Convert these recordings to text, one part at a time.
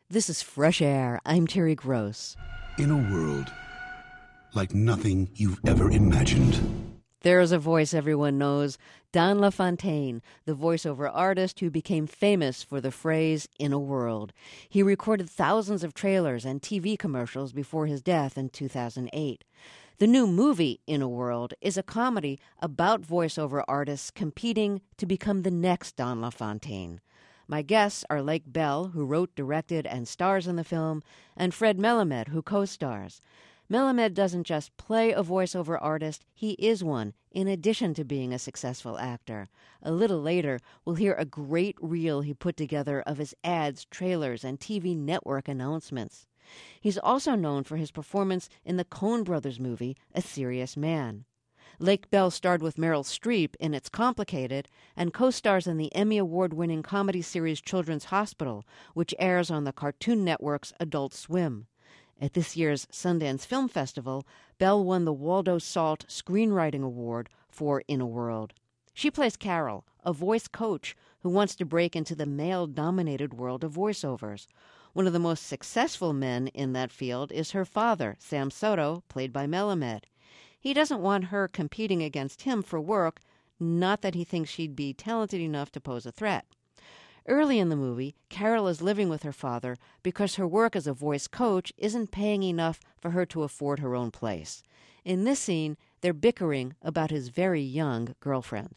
This is Fresh Air. I'm Terry Gross. In a world like nothing you've ever imagined. There's a voice everyone knows, Don LaFontaine, the voiceover artist who became famous for the phrase, "in a world." He recorded thousands of trailers and TV commercials before his death in 2008. The new movie, In a World, is a comedy about voiceover artists competing to become the next Don LaFontaine. My guests are Lake Bell, who wrote, directed, and stars in the film, and Fred Melamed, who co-stars. Melamed doesn't just play a voiceover artist, he is one, in addition to being a successful actor. A little later, we'll hear a great reel he put together of his ads, trailers, and TV network announcements. He's also known for his performance in the Coen Brothers movie, A Serious Man. Lake Bell starred with Meryl Streep in It's Complicated and co-stars in the Emmy Award-winning comedy series Children's Hospital, which airs on the Cartoon Network's Adult Swim. At this year's Sundance Film Festival, Bell won the Waldo Salt Screenwriting Award for In a World. She plays Carol, a voice coach who wants to break into the male-dominated world of voiceovers. One of the most successful men in that field is her father, Sam Soto, played by Melamed. He doesn't want her competing against him for work, not that he thinks she'd be talented enough to pose a threat. Early in the movie, Carol is living with her father because her work as a voice coach isn't paying enough for her to afford her own place. In this scene, they're bickering about his very young girlfriend.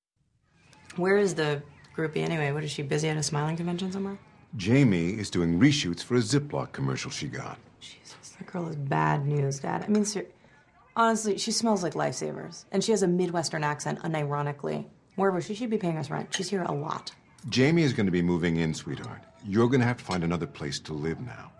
Where is the groupie anyway? What, is she busy at a smiling convention somewhere? Jamie is doing reshoots for a Ziploc commercial she got. Jesus, that girl is bad news, Dad. I mean, honestly, she smells like Lifesavers. And she has a Midwestern accent, unironically. Moreover, she should be paying us rent. She's here a lot. Jamie is going to be moving in, sweetheart. You're going to have to find another place to live now.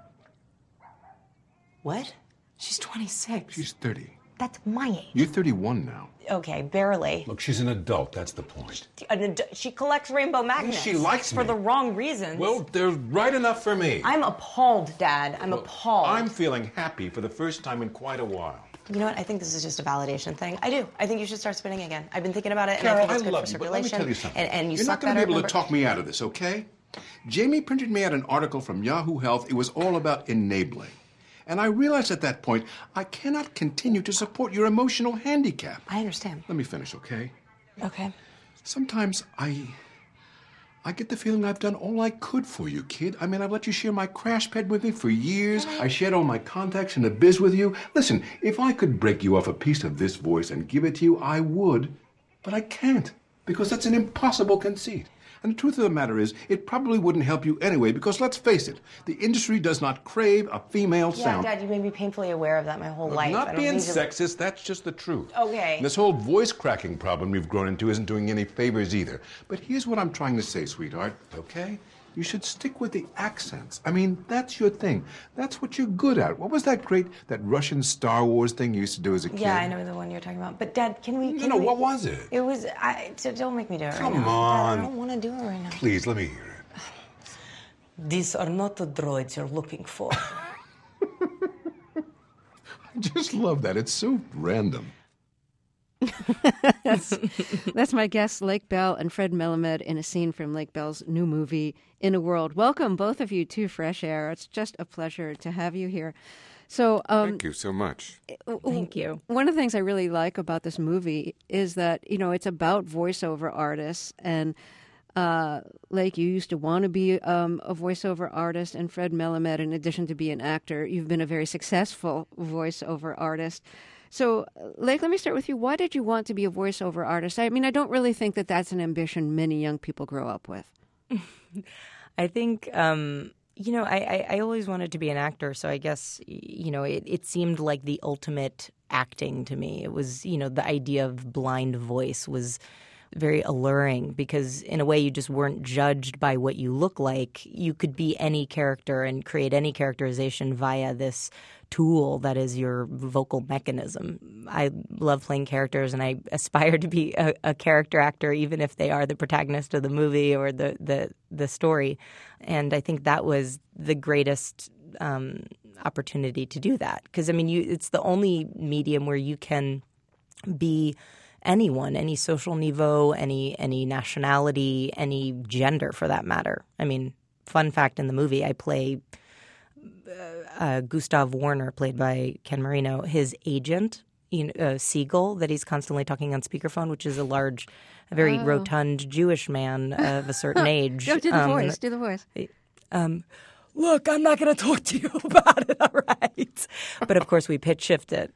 What? She's 26. She's 30. That's my age. You're 31 now. Okay, barely. Look, she's an adult. That's the point. She collects rainbow magnets. She likes for me. the wrong reasons. Well, they're right enough for me. I'm appalled, Dad. I'm appalled. I'm feeling happy for the first time in quite a while. You know what? I think this is just a validation thing. I do. I think you should start spinning again. I've been thinking about it, Carol, and I think it's good love for you, but circulation. let me tell you something. And You're not going to be able to talk me out of this, okay? Jamie printed me out an article from Yahoo Health. It was all about enabling. And I realized at that point, I cannot continue to support your emotional handicap. I understand. Let me finish, okay? Okay. Sometimes I get the feeling I've done all I could for you, kid. I mean, I've let you share my crash pad with me for years. I shared all my contacts in the biz with you. Listen, if I could break you off a piece of this voice and give it to you, I would. But I can't, because that's an impossible conceit. And the truth of the matter is, it probably wouldn't help you anyway, because let's face it, the industry does not crave a female sound. Yeah, Dad, you made me painfully aware of that my whole life. Not I don't being need to- sexist, that's just the truth. Okay. And this whole voice cracking problem you've grown into isn't doing any favors either. But here's what I'm trying to say, sweetheart, okay? You should stick with the accents. I mean, that's your thing. That's what you're good at. What was that Russian Star Wars thing you used to do as a kid? Yeah, I know the one you're talking about. But, Dad, can we... No, what was it? It was... don't make me do it right now. Come on. Dad, I don't want to do it right now. Please, let me hear it. These are not the droids you're looking for. I just love that. It's so random. That's my guests, Lake Bell and Fred Melamed, in a scene from Lake Bell's new movie, In a World. Welcome, both of you, to Fresh Air. It's just a pleasure to have you here. So, Thank you so much. Thank you. One of the things I really like about this movie is that, it's about voiceover artists. And, Lake, you used to want to be a voiceover artist, and Fred Melamed, in addition to be an actor, you've been a very successful voiceover artist. So, Lake, let me start with you. Why did you want to be a voiceover artist? I mean, I don't really think that that's an ambition many young people grow up with. I think, I always wanted to be an actor, so I guess, it seemed like the ultimate acting to me. It was, the idea of blind voice was very alluring because in a way you just weren't judged by what you look like. You could be any character and create any characterization via this tool that is your vocal mechanism. I love playing characters and I aspire to be a character actor even if they are the protagonist of the movie or the story. And I think that was the greatest opportunity to do that because, I mean, it's the only medium where you can be anyone, any social niveau, any nationality, any gender for that matter. I mean, fun fact in the movie, I play Gustav Warner, played by Ken Marino, his agent, Siegel, that he's constantly talking on speakerphone, which is a very rotund Jewish man of a certain age. Do the voice. Do the voice. Look, I'm not going to talk to you about it, all right? But of course, we pitch shift it.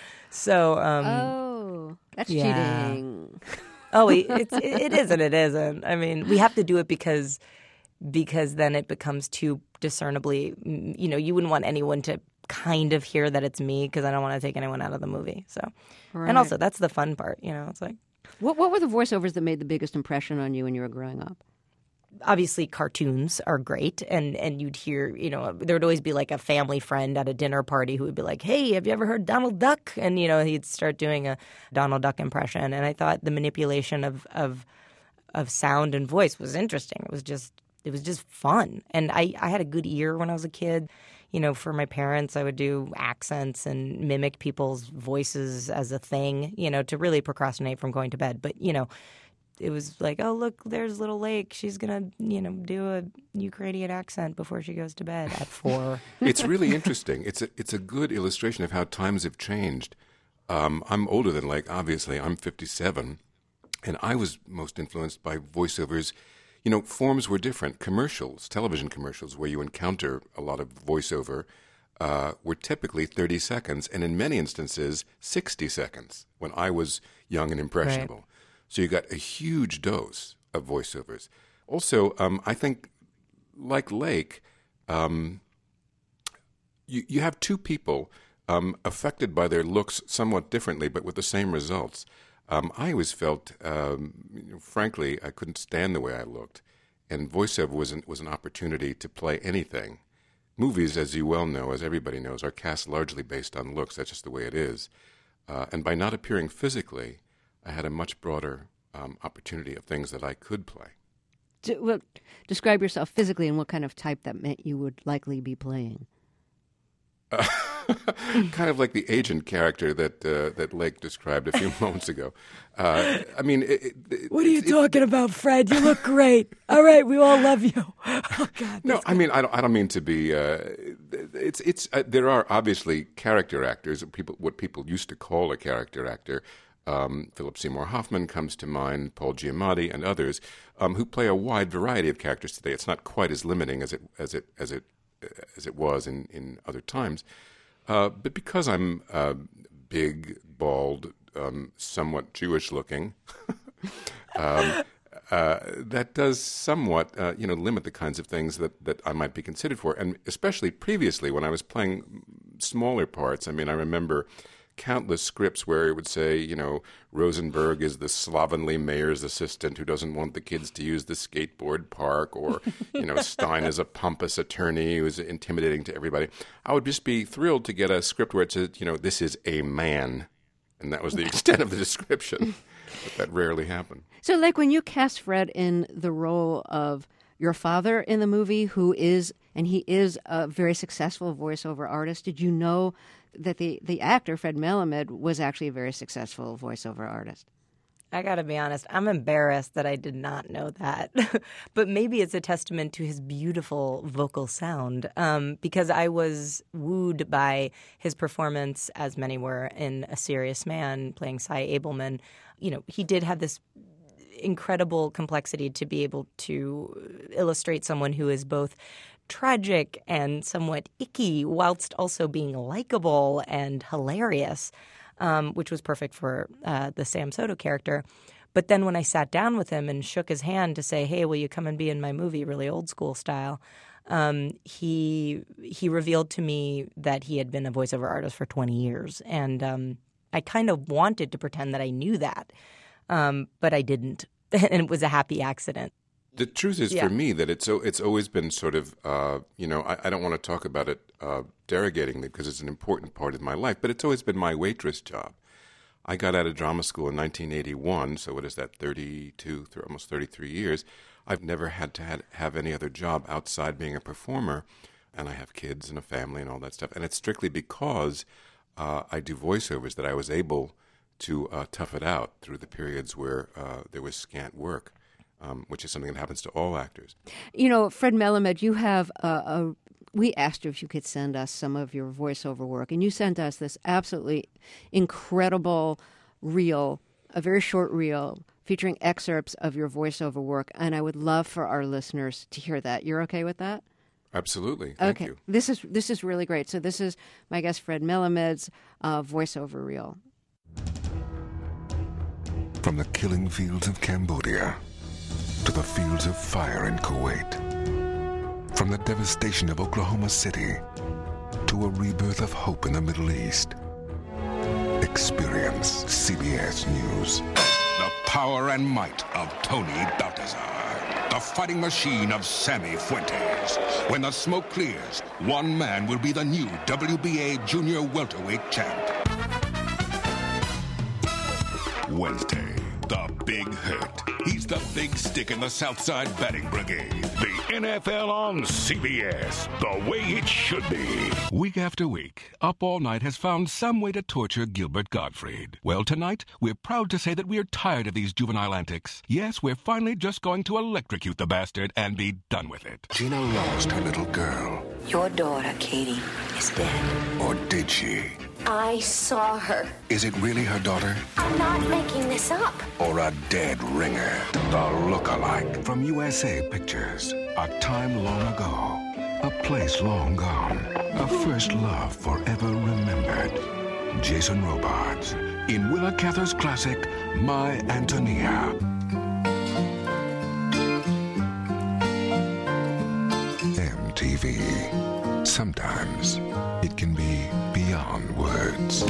So, that's cheating. Oh, it is and it isn't. I mean, we have to do it because then it becomes too discernibly, you wouldn't want anyone to kind of hear that it's me because I don't want to take anyone out of the movie. So, right. And also that's the fun part, it's like. What were the voiceovers that made the biggest impression on you when you were growing up? Obviously, cartoons are great, and you'd hear, there would always be like a family friend at a dinner party who would be like, "Hey, have you ever heard Donald Duck?" And he'd start doing a Donald Duck impression, and I thought the manipulation of sound and voice was interesting. It was just fun, and I had a good ear when I was a kid. For my parents, I would do accents and mimic people's voices as a thing, to really procrastinate from going to bed. But it was like, oh, look, there's little Lake. She's going to, do a Ukrainian accent before she goes to bed at 4. It's really interesting. It's a good illustration of how times have changed. I'm older than Lake, obviously. I'm 57, and I was most influenced by voiceovers. Forms were different. Commercials, television commercials, where you encounter a lot of voiceover, were typically 30 seconds, and in many instances, 60 seconds when I was young and impressionable. Right. So you got a huge dose of voiceovers. Also, I think, like Lake, you have two people affected by their looks somewhat differently, but with the same results. I always felt, frankly, I couldn't stand the way I looked, and voiceover was an opportunity to play anything. Movies, as you well know, as everybody knows, are cast largely based on looks. That's just the way it is. And by not appearing physically, I had a much broader opportunity of things that I could play. Well, describe yourself physically and what kind of type that meant you would likely be playing. Kind of like the agent character that Lake described a few moments ago. I mean, what are you talking about, Fred? You look great. All right, we all love you. Oh God. No, I mean, I don't mean to be. There are obviously character actors. What people used to call a character actor. Philip Seymour Hoffman comes to mind, Paul Giamatti, and others who play a wide variety of characters today. It's not quite as limiting as it was in other times. But because I'm big, bald, somewhat Jewish-looking, that does somewhat, limit the kinds of things that I might be considered for. And especially previously, when I was playing smaller parts, I mean, I remember countless scripts where it would say, Rosenberg is the slovenly mayor's assistant who doesn't want the kids to use the skateboard park, or, Stein is a pompous attorney who's intimidating to everybody. I would just be thrilled to get a script where it says, this is a man. And that was the extent of the description. But that rarely happened. So, like, when you cast Fred in the role of your father in the movie, who is a very successful voiceover artist, did you know that the actor, Fred Melamed, was actually a very successful voiceover artist? I got to be honest, I'm embarrassed that I did not know that. But maybe it's a testament to his beautiful vocal sound, because I was wooed by his performance, as many were, in A Serious Man, playing Cy Abelman. He did have this incredible complexity to be able to illustrate someone who is both tragic and somewhat icky, whilst also being likable and hilarious, which was perfect for the Sam Soto character. But then when I sat down with him and shook his hand to say, "Hey, will you come and be in my movie?" really old school style, he revealed to me that he had been a voiceover artist for 20 years. And I kind of wanted to pretend that I knew that, but I didn't. And it was a happy accident. The truth is, for me, that it's always been sort of, I don't want to talk about it derogatingly because it's an important part of my life, but it's always been my waitress job. I got out of drama school in 1981, so what is that, 32, almost 33 years. I've never had to have any other job outside being a performer, and I have kids and a family and all that stuff. And it's strictly because I do voiceovers that I was able to tough it out through the periods where there was scant work. which is something that happens to all actors. You know, Fred Melamed, you have we asked you if you could send us some of your voiceover work, and you sent us this absolutely incredible reel, a very short reel, featuring excerpts of your voiceover work, and I would love for our listeners to hear that. You're okay with that? Absolutely. Thank you. This is really great. So this is my guest Fred Melamed's voiceover reel. From the killing fields of Cambodia to the fields of fire in Kuwait, from the devastation of Oklahoma City to a rebirth of hope in the Middle East. Experience CBS News. The power and might of Tony Baltazar. The fighting machine of Sammy Fuentes. When the smoke clears, one man will be the new WBA junior welterweight champ. Wednesday, the Big Hurt. He's the big stick in the Southside Batting Brigade. The NFL on CBS, the way it should be. Week after week, Up All Night has found some way to torture Gilbert Gottfried. Well, tonight, we're proud to say that we're tired of these juvenile antics. Yes, we're finally just going to electrocute the bastard and be done with it. Gina lost her little girl. Your daughter, Katie, is dead. Or did she? I saw her. Is it really her daughter? I'm not making this up. Or a dead ringer? The look-alike. From USA Pictures. A time long ago. A place long gone. A first love forever remembered. Jason Robards. In Willa Cather's classic, My Antonia. MTV. Sometimes it can be beyond words.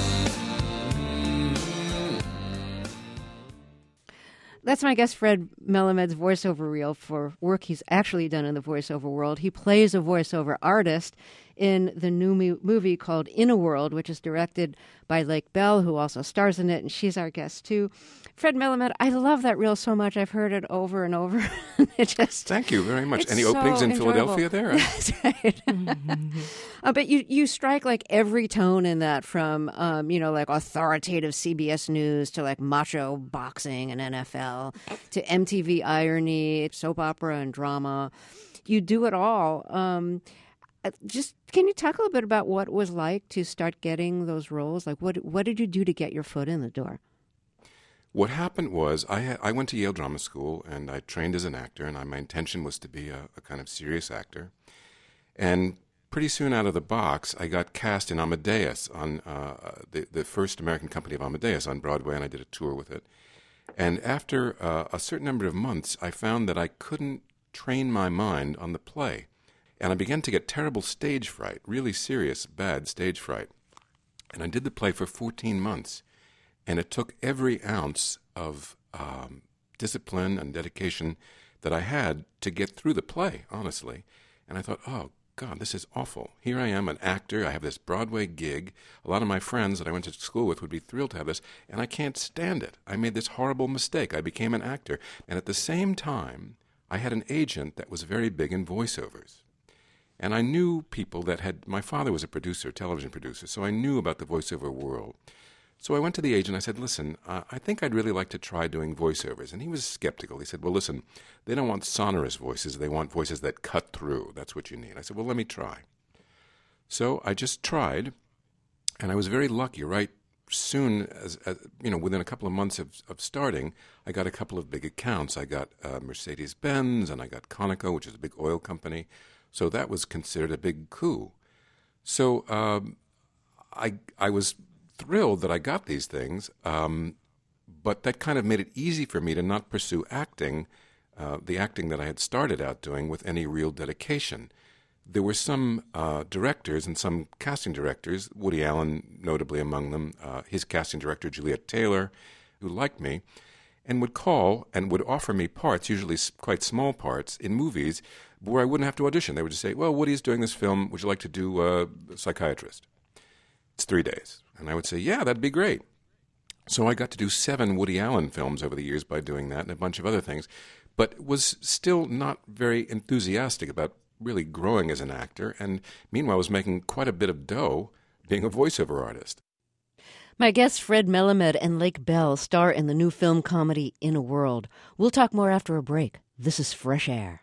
That's my guest Fred Melamed's voiceover reel for work he's actually done in the voiceover world. He plays a voiceover artist in the new movie called In a World, which is directed by Lake Bell, who also stars in it, and she's our guest too. Fred Melamed, I love that reel so much. I've heard it over and over. Thank you very much. Any openings in Philadelphia there? That's right. But you strike like every tone in that, from like authoritative CBS News to like macho boxing and NFL to MTV irony, soap opera and drama. You do it all. Just can you talk a little bit about what it was like to start getting those roles? Like what did you do to get your foot in the door? What happened was I went to Yale Drama School and I trained as an actor, and my intention was to be a kind of serious actor. And pretty soon out of the box, I got cast in Amadeus on the first American company of Amadeus on Broadway, and I did a tour with it. And after a certain number of months, I found that I couldn't train my mind on the play. And I began to get terrible stage fright, really serious, bad stage fright. And I did the play for 14 months. And it took every ounce of discipline and dedication that I had to get through the play, honestly. And I thought, oh, God, this is awful. Here I am, an actor. I have this Broadway gig. A lot of my friends that I went to school with would be thrilled to have this, and I can't stand it. I made this horrible mistake. I became an actor. And at the same time, I had an agent that was very big in voiceovers. And I knew people that had, my father was a producer, television producer, so I knew about the voiceover world. So I went to the agent. I said, listen, I think I'd really like to try doing voiceovers. And he was skeptical. He said, well, listen, they don't want sonorous voices. They want voices that cut through. That's what you need. I said, well, let me try. So I just tried, and I was very lucky. Right soon, as within a couple of months of starting, I got a couple of big accounts. I got Mercedes-Benz, and I got Conoco, which is a big oil company. So that was considered a big coup. So I was thrilled that I got these things, but that kind of made it easy for me to not pursue acting, the acting that I had started out doing, with any real dedication. There were some directors and some casting directors, Woody Allen notably among them, his casting director, Juliet Taylor, who liked me, and would call and would offer me parts, usually quite small parts, in movies where I wouldn't have to audition. They would just say, well, Woody's doing this film. Would you like to do a psychiatrist? It's 3 days. And I would say, yeah, that'd be great. So I got to do 7 Woody Allen films over the years by doing that, and a bunch of other things, but was still not very enthusiastic about really growing as an actor, and meanwhile was making quite a bit of dough being a voiceover artist. My guests Fred Melamed and Lake Bell star in the new film comedy In a World. We'll talk more after a break. This is Fresh Air.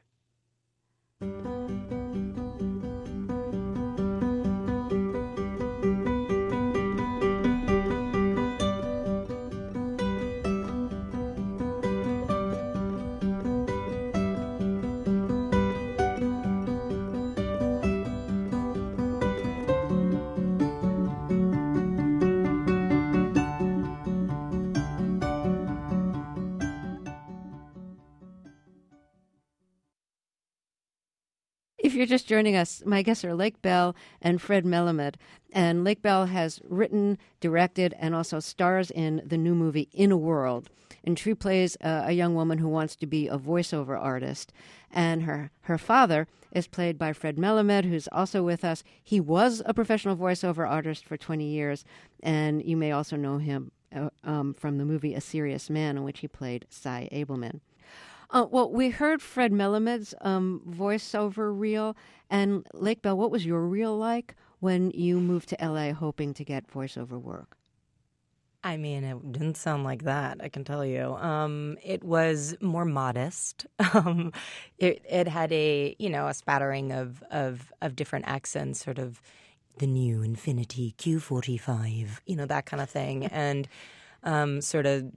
If you're just joining us, my guests are Lake Bell and Fred Melamed. And Lake Bell has written, directed, and also stars in the new movie In a World. And she plays a young woman who wants to be a voiceover artist. And her father is played by Fred Melamed, who's also with us. He was a professional voiceover artist for 20 years. And you may also know him from the movie A Serious Man, in which he played Cy Abelman. Well, we heard Fred Melamed's voiceover reel. And Lake Bell, what was your reel like when you moved to L.A. hoping to get voiceover work? I mean, it didn't sound like that, I can tell you. It was more modest. It had a spattering of different accents, sort of the new Infiniti Q45, that kind of thing. And sort of,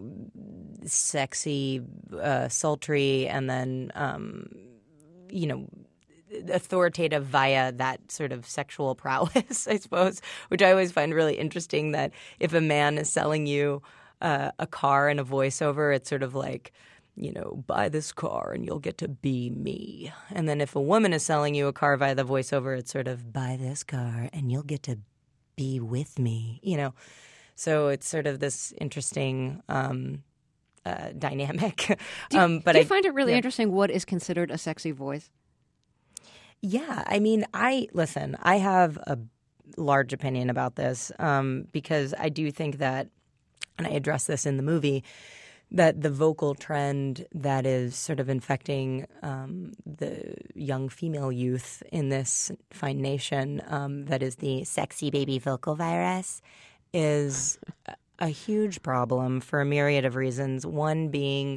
sexy, sultry, and then, authoritative via that sort of sexual prowess, I suppose, which I always find really interesting, that if a man is selling you a car in a voiceover, it's sort of like, buy this car and you'll get to be me. And then if a woman is selling you a car via the voiceover, it's sort of, buy this car and you'll get to be with me, So it's sort of this interesting dynamic. Do you find it really interesting what is considered a sexy voice? Yeah. I mean, I have a large opinion about this because I do think that, and I address this in the movie, that the vocal trend that is sort of infecting the young female youth in this fine nation, that is the sexy baby vocal virus, is a huge problem for a myriad of reasons. One being,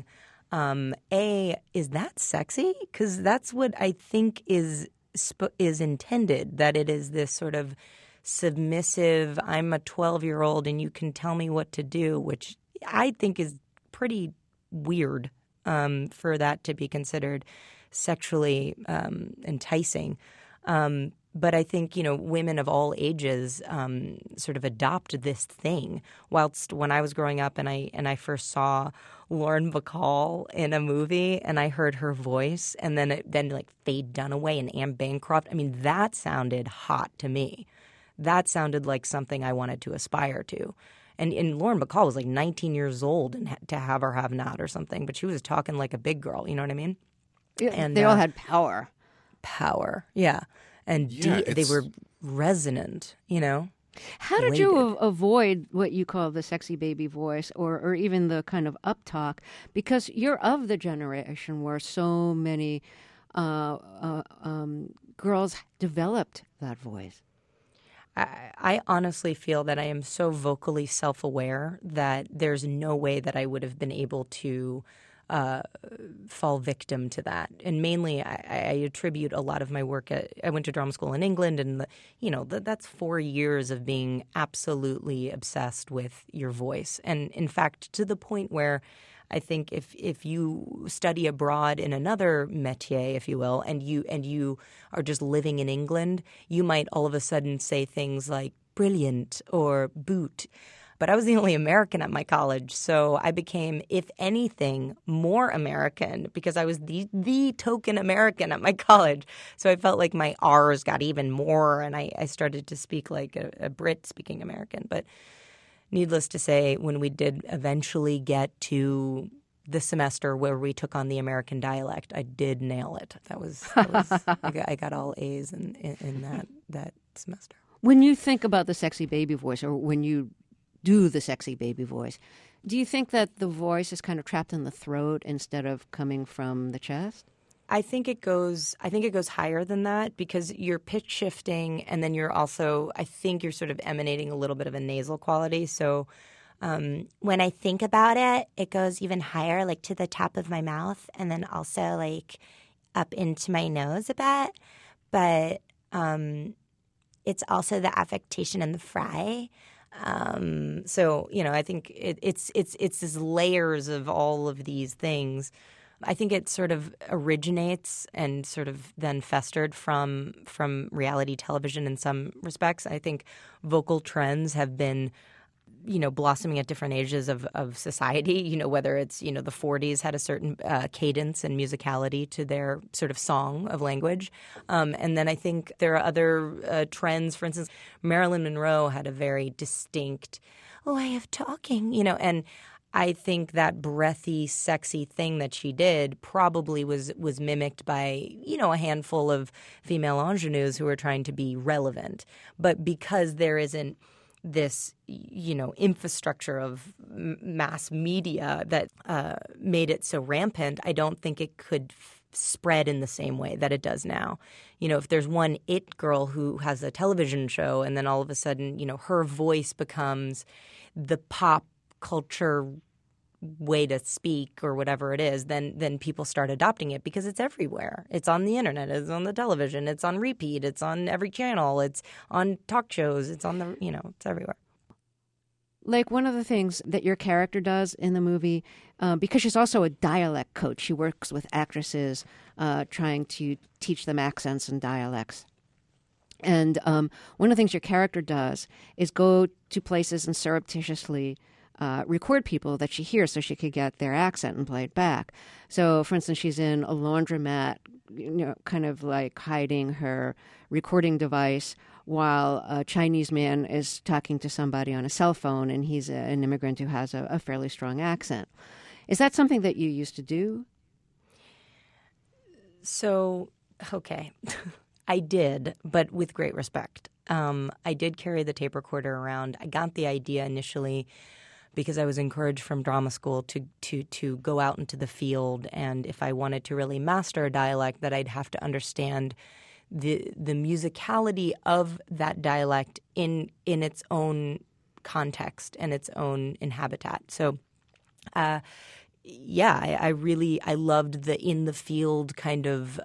is that sexy? Because that's what I think is intended, that it is this sort of submissive, I'm a 12-year-old and you can tell me what to do, which I think is pretty weird for that to be considered sexually enticing. But I think, women of all ages sort of adopt this thing. Whilst when I was growing up and I first saw Lauren Bacall in a movie and I heard her voice and then Faye Dunaway and Anne Bancroft, I mean, that sounded hot to me. That sounded like something I wanted to aspire to. And Lauren Bacall was like 19 years old and to have or have not or something, but she was talking like a big girl, you know what I mean? Yeah, and they all had power. Power, yeah. And they were resonant, How did you avoid what you call the sexy baby voice or even the kind of up talk? Because you're of the generation where so many girls developed that voice. I honestly feel that I am so vocally self-aware that there's no way that I would have been able to fall victim to that. And mainly I attribute a lot of my work I went to drama school in England, and that's 4 years of being absolutely obsessed with your voice. And in fact, to the point where I think if you study abroad in another métier, if you will, and you are just living in England, you might all of a sudden say things like brilliant or boot. But I was the only American at my college, so I became, if anything, more American because I was the token American at my college. So I felt like my R's got even more, and I started to speak like a Brit speaking American. But needless to say, when we did eventually get to the semester where we took on the American dialect, I did nail it. I got all A's in that semester. When you think about the sexy baby voice, or when you do the sexy baby voice, do you think that the voice is kind of trapped in the throat instead of coming from the chest? I think it goes higher than that because you're pitch shifting, and then you're also, I think you're sort of emanating a little bit of a nasal quality. So when I think about it, it goes even higher, like to the top of my mouth, and then also like up into my nose a bit. But it's also the affectation and the fry. So, I think it's these layers of all of these things. I think it sort of originates and sort of then festered from reality television in some respects. I think vocal trends have been, blossoming at different ages of society, whether it's, the 40s had a certain cadence and musicality to their sort of song of language. And then I think there are other trends. For instance, Marilyn Monroe had a very distinct way of talking, and I think that breathy, sexy thing that she did probably was mimicked by, a handful of female ingenues who were trying to be relevant. But because there isn't this, infrastructure of mass media that made it so rampant, I don't think it could spread in the same way that it does now. If there's one it girl who has a television show and then all of a sudden, her voice becomes the pop culture way to speak or whatever it is, then people start adopting it because it's everywhere. It's on the internet, it's on the television, it's on repeat, it's on every channel, it's on talk shows, it's on the, it's everywhere. Like one of the things that your character does in the movie, because she's also a dialect coach, she works with actresses trying to teach them accents and dialects. And one of the things your character does is go to places and surreptitiously record people that she hears so she could get their accent and play it back. So, for instance, she's in a laundromat, kind of like hiding her recording device while a Chinese man is talking to somebody on a cell phone, and he's an immigrant who has a fairly strong accent. Is that something that you used to do? So, okay. I did, but with great respect. I did carry the tape recorder around. I got the idea initially because I was encouraged from drama school to go out into the field, and if I wanted to really master a dialect, that I'd have to understand the musicality of that dialect in its own context and its in habitat. So, I loved the in the field kind of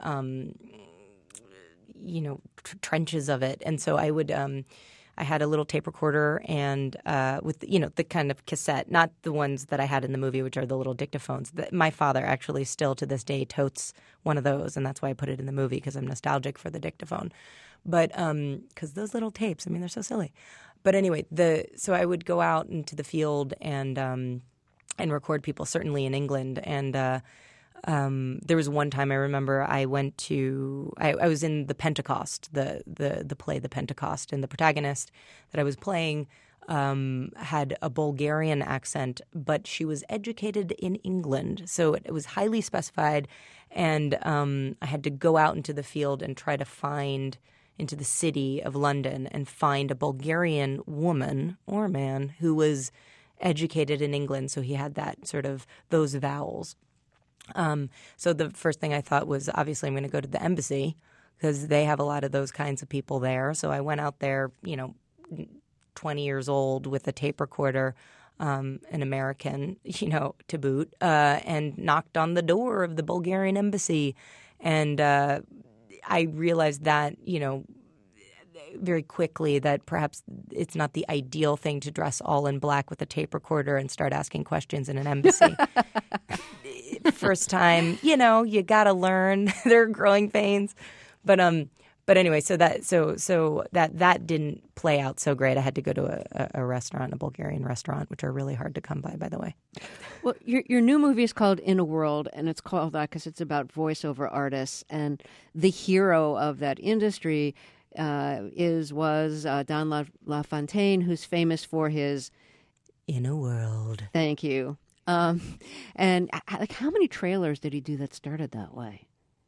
trenches of it, and so I would. I had a little tape recorder and with the kind of cassette, not the ones that I had in the movie, which are the little dictaphones. My father actually still to this day totes one of those, and that's why I put it in the movie because I'm nostalgic for the dictaphone. But because those little tapes, they're so silly. But anyway, so I would go out into the field and record people, certainly in England, and there was one time I remember I went to I was in the Pentecost, the play The Pentecost, and the protagonist that I was playing had a Bulgarian accent, but she was educated in England, so it was highly specified, and I had to go out into the field and try to find into the city of London and find a Bulgarian woman or man who was educated in England, so he had that sort of those vowels. So the first thing I thought was, obviously, I'm going to go to the embassy because they have a lot of those kinds of people there. So I went out there, 20 years old with a tape recorder, an American, to boot, and knocked on the door of the Bulgarian embassy. And I realized that, very quickly that perhaps it's not the ideal thing to dress all in black with a tape recorder and start asking questions in an embassy. First time, you got to learn. There are growing pains. But anyway, so that didn't play out so great. I had to go to a restaurant, a Bulgarian restaurant, which are really hard to come by the way. Well, your new movie is called In a World, and it's called that because it's about voiceover artists, and the hero of that industry was Don LaFontaine, who's famous for his In a World. Thank you. And how many trailers did he do that started that way?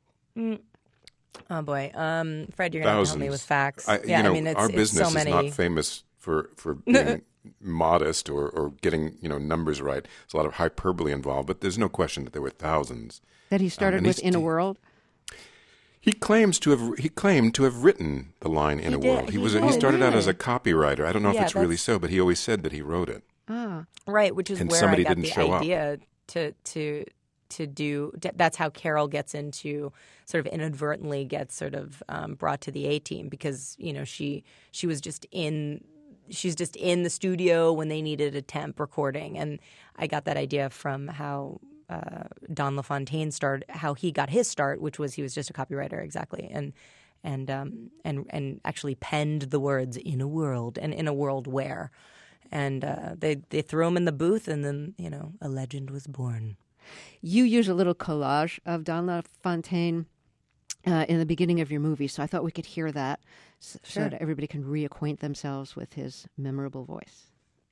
Oh boy, Fred, you're going to help me with facts. Our business so many. is not famous for being modest or getting numbers right. There's a lot of hyperbole involved, but there's no question that there were thousands. That he started with In a World? He claimed to have written the line "In a World." He started out as a copywriter. I don't know if it's really so, but he always said that he wrote it. Right, which is and where somebody I got didn't the show idea to do. That's how Carol gets into sort of inadvertently gets sort of brought to the A-Team because she was just she's just in the studio when they needed a temp recording, and I got that idea from how Don LaFontaine started, how he got his start, which was he was just a copywriter, exactly, and actually penned the words "in a world" and "in a world where," and they threw him in the booth, and then a legend was born. You use a little collage of Don LaFontaine in the beginning of your movie, so I thought we could hear that so that everybody can reacquaint themselves with his memorable voice.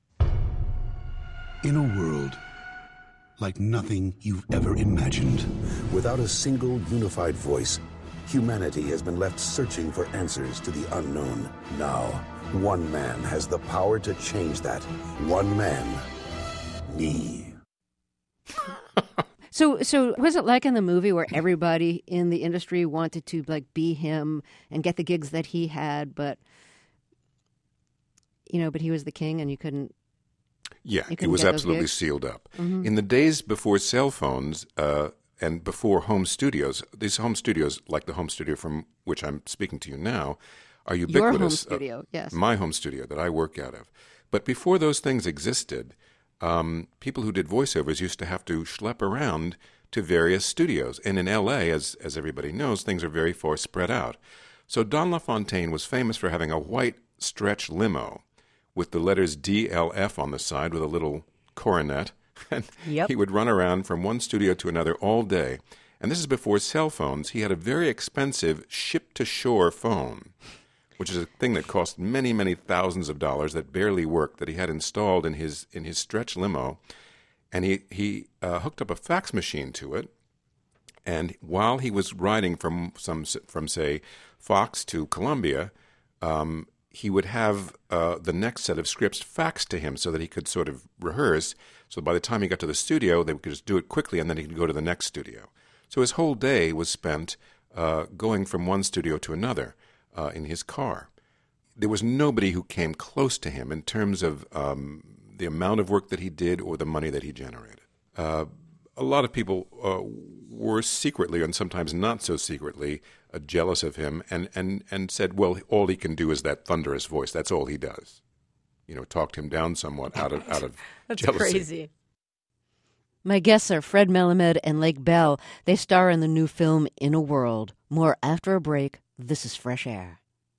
In a world like nothing you've ever imagined. Without a single unified voice, humanity has been left searching for answers to the unknown. Now, one man has the power to change that. One man. Me. So was it like in the movie where everybody in the industry wanted to be him and get the gigs that he had, but he was the king and you couldn't? Yeah, it was absolutely sealed up. Mm-hmm. In the days before cell phones and before home studios, these home studios, like the home studio from which I'm speaking to you now, are ubiquitous. Your home studio, yes. My home studio that I work out of. But before those things existed, people who did voiceovers used to have to schlep around to various studios. And in L.A., as everybody knows, things are very far spread out. So Don LaFontaine was famous for having a white stretch limo with the letters DLF on the side with a little coronet. And he would run around from one studio to another all day. And this is before cell phones. He had a very expensive ship-to-shore phone, which is a thing that cost many, many thousands of dollars that barely worked, that he had installed in his stretch limo. And he hooked up a fax machine to it. And while he was riding from say, Fox to Columbia, he would have the next set of scripts faxed to him so that he could sort of rehearse. So by the time he got to the studio, they could just do it quickly, and then he could go to the next studio. So his whole day was spent going from one studio to another in his car. There was nobody who came close to him in terms of the amount of work that he did or the money that he generated. A lot of people were secretly, and sometimes not so secretly, jealous of him and said, well, all he can do is that thunderous voice. That's all he does. Talked him down somewhat out of That's jealousy. Crazy. My guests are Fred Melamed and Lake Bell. They star in the new film In a World. More after a break. This is Fresh Air.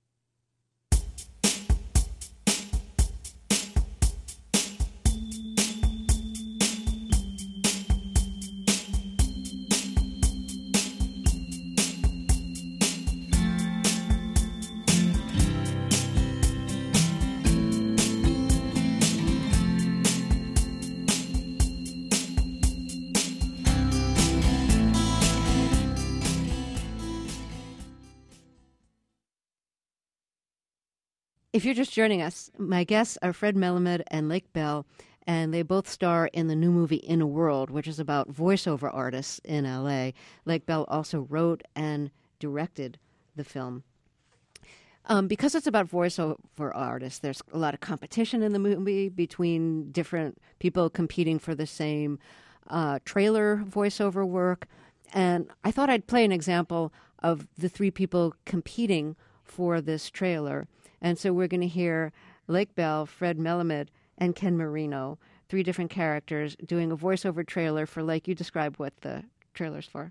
If you're just joining us, my guests are Fred Melamed and Lake Bell, and they both star in the new movie In a World, which is about voiceover artists in L.A. Lake Bell also wrote and directed the film. Because it's about voiceover artists, there's a lot of competition in the movie between different people competing for the same trailer voiceover work. And I thought I'd play an example of the three people competing for this trailer. And so we're going to hear Lake Bell, Fred Melamed, and Ken Marino, three different characters, doing a voiceover trailer for Lake. You describe what the trailer's for.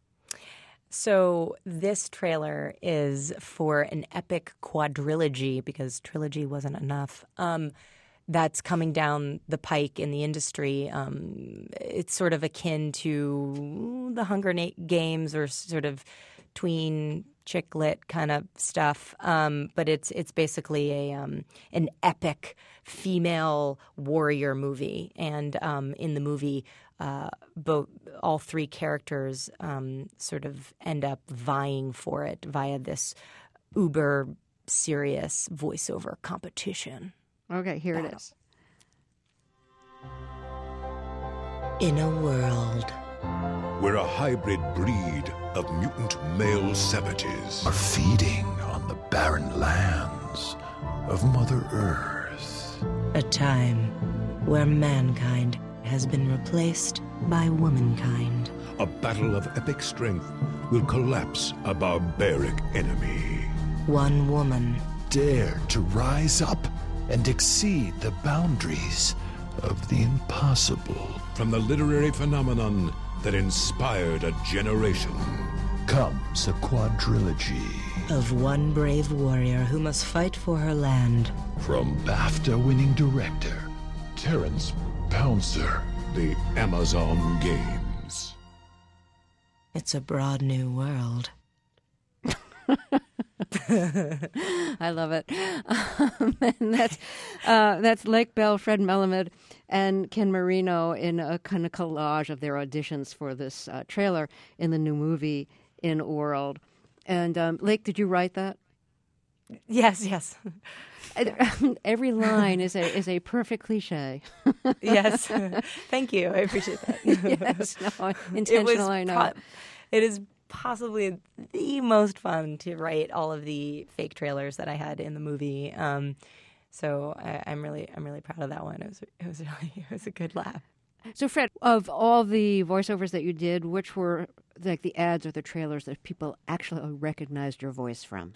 So this trailer is for an epic quadrilogy, because trilogy wasn't enough, that's coming down the pike in the industry. It's sort of akin to the Hunger Games or sort of tween chick lit kind of stuff, but it's basically an epic female warrior movie, and in the movie, all three characters sort of end up vying for it via this uber serious voiceover competition. Okay, here it is. In a world where a hybrid breed of mutant male savages are feeding on the barren lands of Mother Earth. A time where mankind has been replaced by womankind. A battle of epic strength will collapse a barbaric enemy. One woman dare to rise up and exceed the boundaries of the impossible. From the literary phenomenon that inspired a generation comes a quadrilogy of one brave warrior who must fight for her land. From BAFTA-winning director Terrence Pouncer. The Amazon Games. It's a broad new world. I love it. And that's Lake Bell, Fred Melamed, and Ken Marino in a kind of collage of their auditions for this trailer in the new movie In World. And Lake, did you write that? Yes. Every line is a perfect cliche. Yes. Thank you. I appreciate that. Yes, no, intentional, I know. It is possibly the most fun to write all of the fake trailers that I had in the movie. So I'm really proud of that one. It was a good laugh. So Fred, of all the voiceovers that you did, which were like the ads or the trailers that people actually recognized your voice from?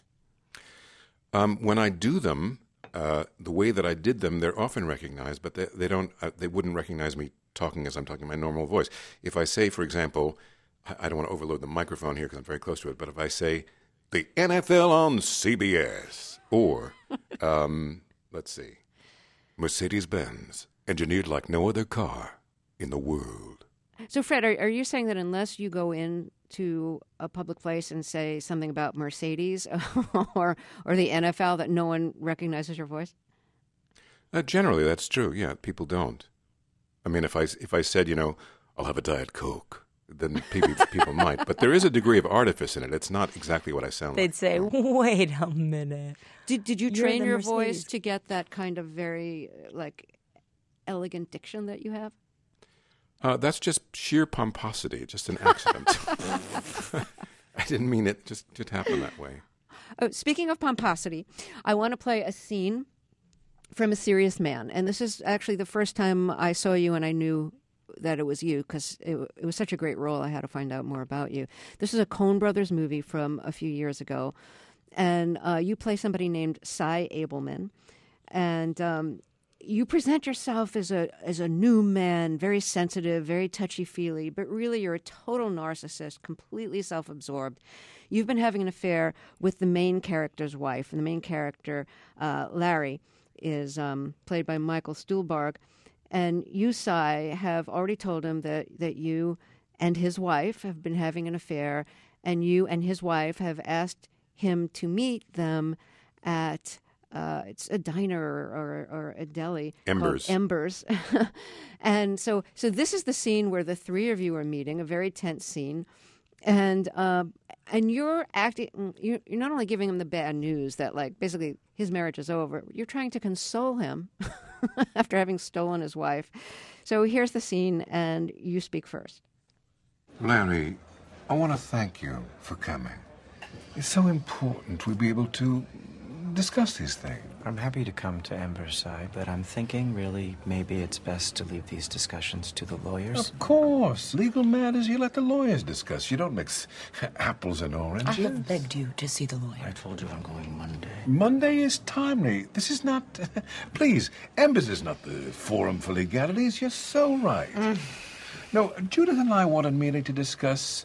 When I do them, the way that I did them, they're often recognized, but they wouldn't recognize me talking as I'm talking my normal voice. If I say, for example, I don't want to overload the microphone here because I'm very close to it, but if I say, the NFL on CBS, or, let's see, Mercedes-Benz, engineered like no other car in the world. So, Fred, are you saying that unless you go into a public place and say something about Mercedes or the NFL, that no one recognizes your voice? Generally, that's true. Yeah, people don't. I mean, if I said, I'll have a Diet Coke, then people might. But there is a degree of artifice in it. It's not exactly what I sound like. They'd say, wait a minute. Did you train your voice to get that kind of very, elegant diction that you have? That's just sheer pomposity, just an accident. I didn't mean it. Just happened that way. Speaking of pomposity, I want to play a scene from A Serious Man. And this is actually the first time I saw you and I knew that it was you because it was such a great role. I had to find out more about you. This is a Coen Brothers movie from a few years ago. And you play somebody named Cy Abelman. And you present yourself as a new man, very sensitive, very touchy-feely, but really you're a total narcissist, completely self-absorbed. You've been having an affair with the main character's wife, and the main character, Larry, is played by Michael Stuhlbarg. And you, Cy, have already told him that you and his wife have been having an affair, and you and his wife have asked him to meet them at... it's a diner or a deli. Embers. Embers. And so this is the scene where the three of you are meeting, a very tense scene. And you're acting, you're not only giving him the bad news that, basically his marriage is over, you're trying to console him after having stolen his wife. So here's the scene, and you speak first. Larry, I want to thank you for coming. It's so important we be able to discuss these things. I'm happy to come to Emberside, but I'm thinking really maybe it's best to leave these discussions to the lawyers. Of course. Legal matters you let the lawyers discuss. You don't mix apples and oranges. I have begged you to see the lawyer. I told you I'm going Monday. Monday is timely. This is not... Please, Embers is not the forum for legalities. You're so right. No, Judith and I wanted merely to discuss...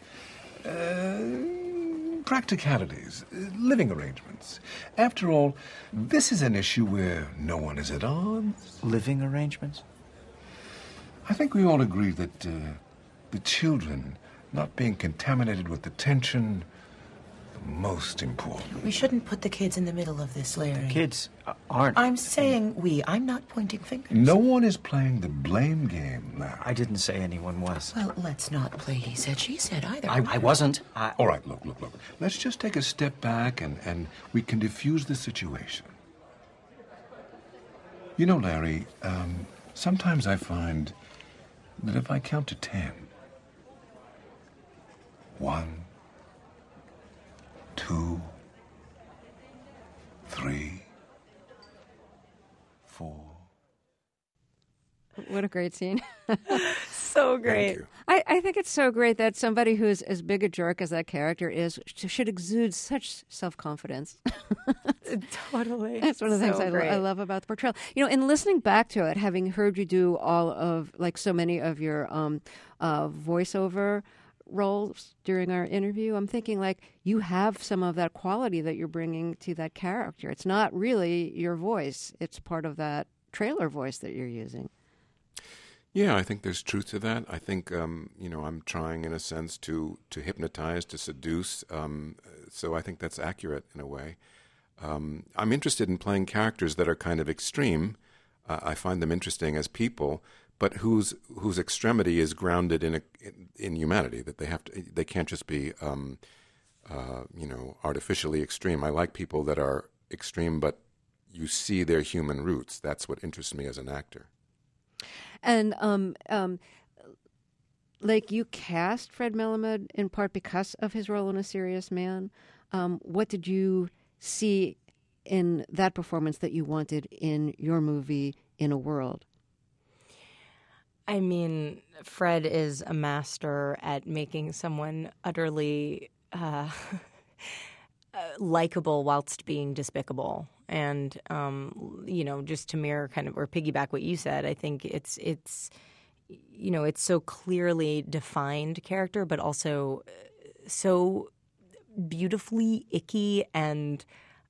practicalities, living arrangements. After all, this is an issue where no one is at odds. Living arrangements? I think we all agree that the children not being contaminated with the tension, the most important. We shouldn't put the kids in the middle of this, Larry. The kids aren't... I'm saying we. I'm not pointing fingers. No one is playing the blame game, Larry. I didn't say anyone was. Well, let's not play he said, she said either. I wasn't. All right, look. Let's just take a step back and we can diffuse the situation. You know, Larry, sometimes I find that if I count to 10, 1, 2, 3, 4. What a great scene. So great. I think it's so great that somebody who's as big a jerk as that character is should exude such self-confidence. Totally. That's one of the things I love about the portrayal. You know, in listening back to it, having heard you do all of, like, so many of your voiceover roles during our interview, I'm thinking, like, you have some of that quality that you're bringing to that character. It's not really your voice. It's part of that trailer voice that you're using. Yeah, I think there's truth to that. I think, I'm trying, in a sense, to hypnotize, to seduce. So I think that's accurate in a way. I'm interested in playing characters that are kind of extreme. I find them interesting as people, but whose extremity is grounded in humanity. That they can't just be, artificially extreme. I like people that are extreme, but you see their human roots. That's what interests me as an actor. And like, you cast Fred Melamed in part because of his role in A Serious Man. What did you see in that performance that you wanted in your movie In a World? I mean, Fred is a master at making someone utterly likable whilst being despicable. And, just to mirror kind of, or piggyback what you said, I think it's so clearly defined character, but also so beautifully icky and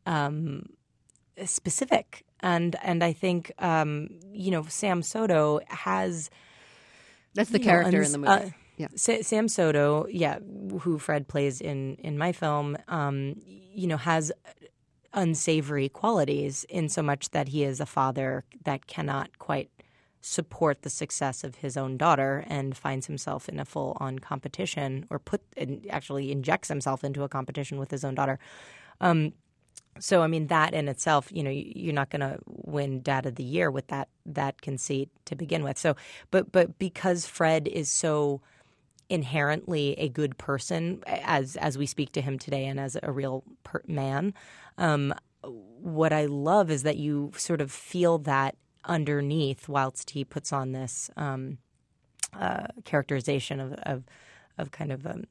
specific. And I think, Sam Soto has... That's the character in the movie. Yeah. Sam Soto, who Fred plays in my film, has unsavory qualities in so much that he is a father that cannot quite support the success of his own daughter and finds himself in a full-on competition, or actually injects himself into a competition with his own daughter. So, I mean, that in itself, you're not going to win Dad of the Year with that conceit to begin with. So, but because Fred is so inherently a good person, as we speak to him today, and as a real man, what I love is that you sort of feel that underneath whilst he puts on this characterization of kind of an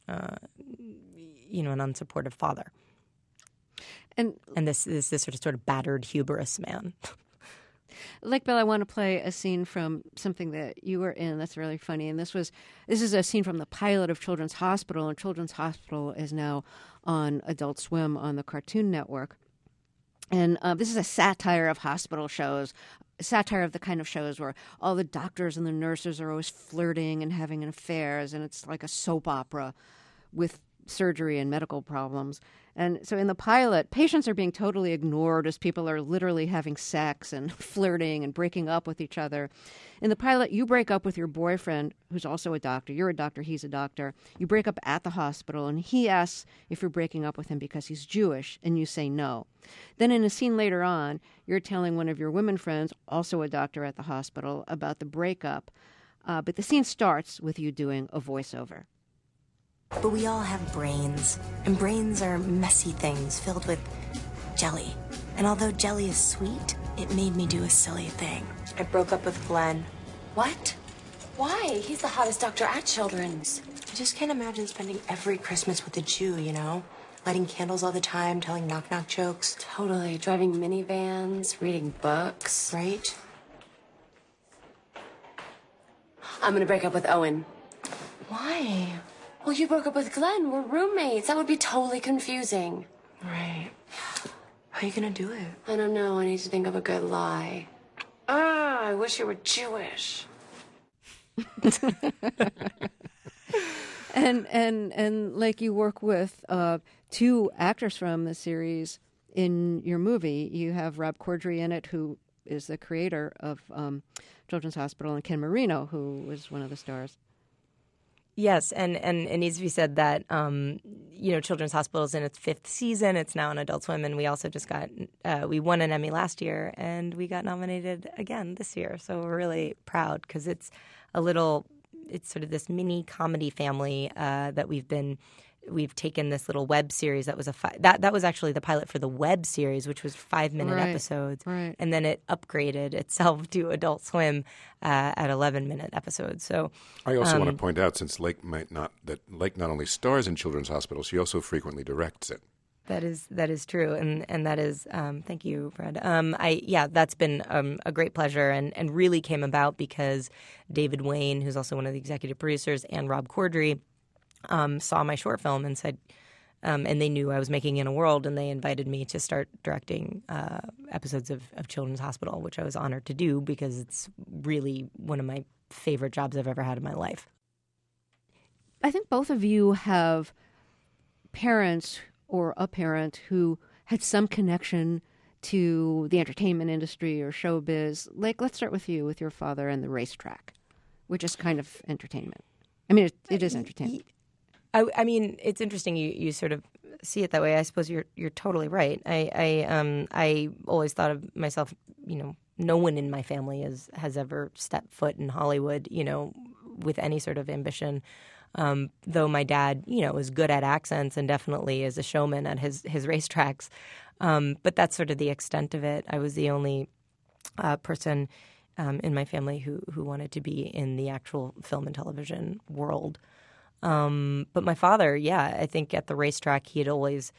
unsupportive father. And this sort of battered hubris man. Like, Bill, I want to play a scene from something that you were in that's really funny. And this is a scene from the pilot of Children's Hospital, and Children's Hospital is now on Adult Swim on the Cartoon Network. And this is a satire of hospital shows, a satire of the kind of shows where all the doctors and the nurses are always flirting and having affairs, and it's like a soap opera with surgery and medical problems. And so in the pilot, patients are being totally ignored as people are literally having sex and flirting and breaking up with each other. In the pilot, you break up with your boyfriend, who's also a doctor. You're a doctor, he's a doctor. You break up at the hospital, and he asks if you're breaking up with him because he's Jewish, and you say no. Then in a scene later on, you're telling one of your women friends, also a doctor at the hospital, about the breakup. But the scene starts with you doing a voiceover. But we all have brains, and brains are messy things filled with jelly. And although jelly is sweet, it made me do a silly thing. I broke up with Glenn. What? Why? He's the hottest doctor at Children's. I just can't imagine spending every Christmas with a Jew, Lighting candles all the time, telling knock-knock jokes. Totally. Driving minivans, reading books. Right? I'm gonna break up with Owen. Why? Well, you broke up with Glenn. We're roommates. That would be totally confusing. Right. How are you gonna do it? I don't know. I need to think of a good lie. I wish you were Jewish. And like, you work with two actors from the series in your movie. You have Rob Corddry in it, who is the creator of Children's Hospital, and Ken Marino, who was one of the stars. Yes, and it needs to be said that Children's Hospital is in its 5th season. It's now on Adult Swim, and we also just we won an Emmy last year, and we got nominated again this year. So we're really proud because it's a little it's sort of this mini comedy family that we've taken this little web series that was that was actually the pilot for the web series, which was 5-minute episodes, and then it upgraded itself to Adult Swim at 11-minute episodes. So I also want to point out, since Lake not only stars in Children's Hospital, she also frequently directs it. That is true, and that is thank you, Fred. That's been a great pleasure, and really came about because David Wayne, who's also one of the executive producers, and Rob Corddry saw my short film and said, and they knew I was making In a World, and they invited me to start directing episodes of Children's Hospital, which I was honored to do because it's really one of my favorite jobs I've ever had in my life. I think both of you have parents or a parent who had some connection to the entertainment industry or showbiz. Like, let's start with you, with your father and the racetrack, which is kind of entertainment. I mean, it is entertainment. I mean, it's interesting you sort of see it that way. I suppose you're totally right. I always thought of myself, no one in my family has ever stepped foot in Hollywood, with any sort of ambition. Though my dad, is good at accents and definitely is a showman at his racetracks. But that's sort of the extent of it. I was the only person in my family who wanted to be in the actual film and television world. But my father, I think at the racetrack he had always,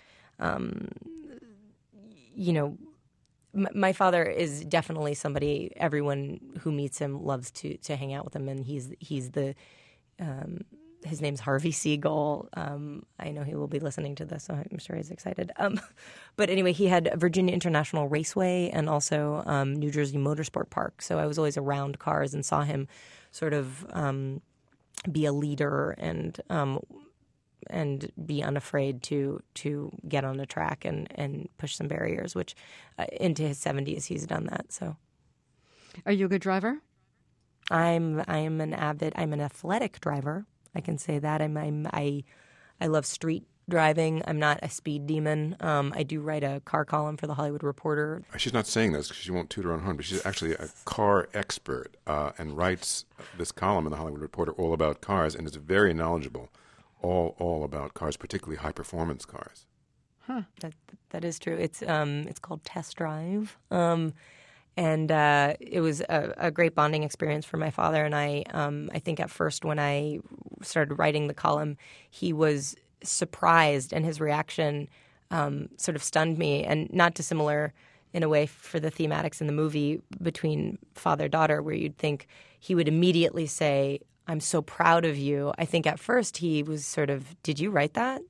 my father is definitely somebody everyone who meets him loves to hang out with him, and he's the his name's Harvey Segal. I know he will be listening to this, so I'm sure he's excited. But anyway, he had Virginia International Raceway and also New Jersey Motorsport Park. So I was always around cars and saw him sort of be a leader and be unafraid to get on a track and push some barriers, which into his 70s he's done that. So, are you a good driver? I'm an athletic driver. I can say that. I love street driving. I'm not a speed demon. I do write a car column for the Hollywood Reporter. She's not saying this because she won't toot her own horn, but she's actually a car expert and writes this column in the Hollywood Reporter all about cars, and is very knowledgeable, all about cars, particularly high performance cars. Huh. That is true. It's called Test Drive. And it was a great bonding experience for my father and I. I think at first when I started writing the column, he was surprised, and his reaction sort of stunned me, and not dissimilar in a way for the thematics in the movie between father-daughter, where you'd think he would immediately say, "I'm so proud of you." I think at first he was sort of, "Did you write that?"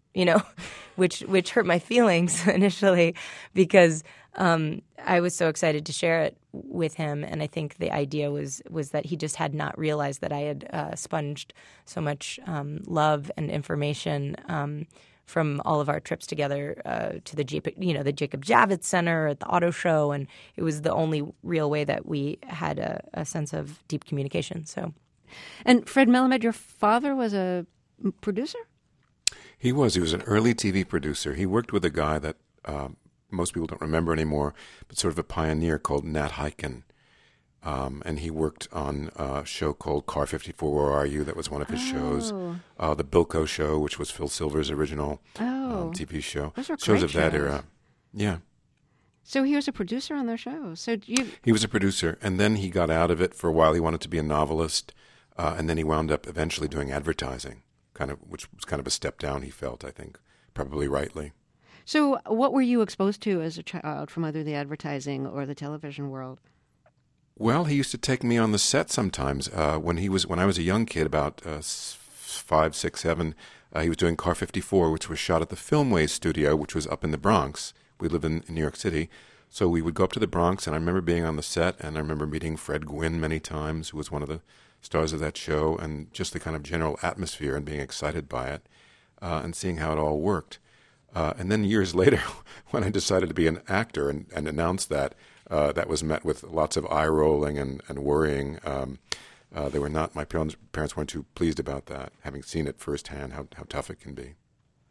Which hurt my feelings initially because I was so excited to share it with him, and I think the idea was that he just had not realized that I had sponged so much love and information from all of our trips together to the Jacob Javits Center at the auto show, and it was the only real way that we had a sense of deep communication. So, and Fred Melamed, your father was a producer? He was an early TV producer. He worked with a guy that most people don't remember anymore, but sort of a pioneer called Nat Hiken. And he worked on a show called Car 54, Where Are You? That was one of his shows. The Bilko Show, which was Phil Silver's original TV show. Those were shows great of that era. Yeah. So he was a producer on those shows. He was a producer, and then he got out of it for a while. He wanted to be a novelist, and then he wound up eventually doing advertising, which was kind of a step down, he felt, I think, probably rightly. So what were you exposed to as a child from either the advertising or the television world? Well, he used to take me on the set sometimes. When I was a young kid, about 5, 6, 7, he was doing Car 54, which was shot at the Filmways studio, which was up in the Bronx. We lived in New York City. So we would go up to the Bronx, and I remember being on the set, and I remember meeting Fred Gwynne many times, who was one of the stars of that show, and just the kind of general atmosphere and being excited by it, and seeing how it all worked. And then years later, when I decided to be an actor and announced that, that was met with lots of eye rolling and worrying. They were not. My parents weren't too pleased about that, having seen it firsthand how tough it can be.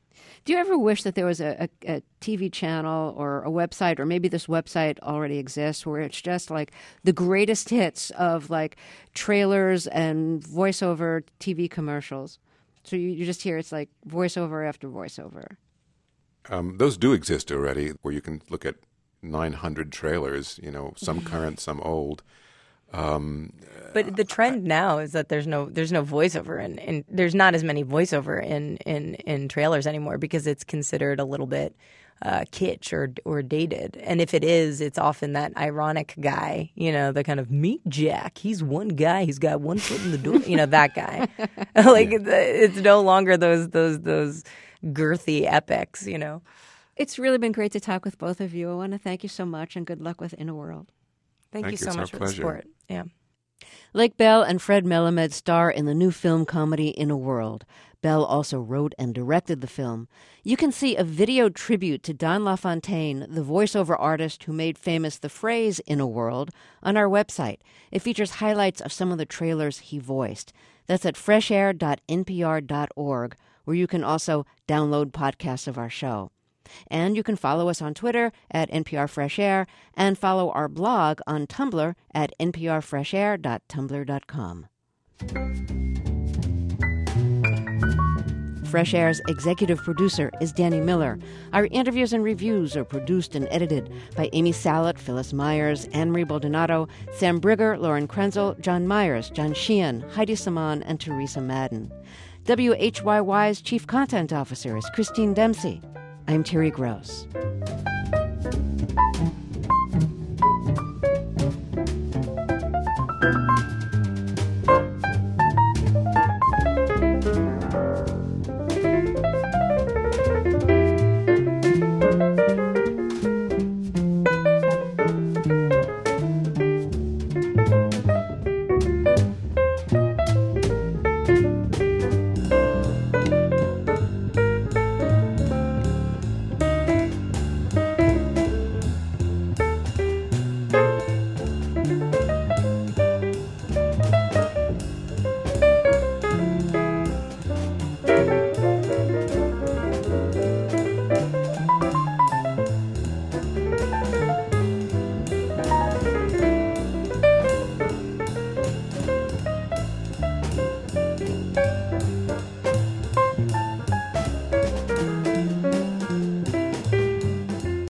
Do you ever wish that there was a TV channel or a website, or maybe this website already exists, where it's just like the greatest hits of like trailers and voiceover TV commercials? So you just hear it's like voiceover after voiceover. Those do exist already, where you can look at 900 trailers, some current, some old. But the trend now is that there's no voiceover and there's not as many voiceover in trailers anymore, because it's considered a little bit kitsch or dated. And if it is, it's often that ironic guy, the kind of meet Jack. He's one guy. He's got one foot in the door. That guy. It's no longer those girthy epics. It's really been great to talk with both of you. I want to thank you so much, and good luck with In a World. Thank you so much for the support. Yeah. Lake Bell and Fred Melamed star in the new film comedy In a World. Bell also wrote and directed the film. You can see a video tribute to Don LaFontaine, the voiceover artist who made famous the phrase In a World, on our website. It features highlights of some of the trailers he voiced. That's at freshair.npr.org, where you can also download podcasts of our show. And you can follow us on Twitter at NPR Fresh Air, and follow our blog on Tumblr at nprfreshair.tumblr.com. Fresh Air's executive producer is Danny Miller. Our interviews and reviews are produced and edited by Amy Salet, Phyllis Myers, Anne-Marie Baldonado, Sam Brigger, Lauren Krenzel, John Myers, John Sheehan, Heidi Saman, and Teresa Madden. WHYY's chief content officer is Christine Dempsey. I'm Terry Gross.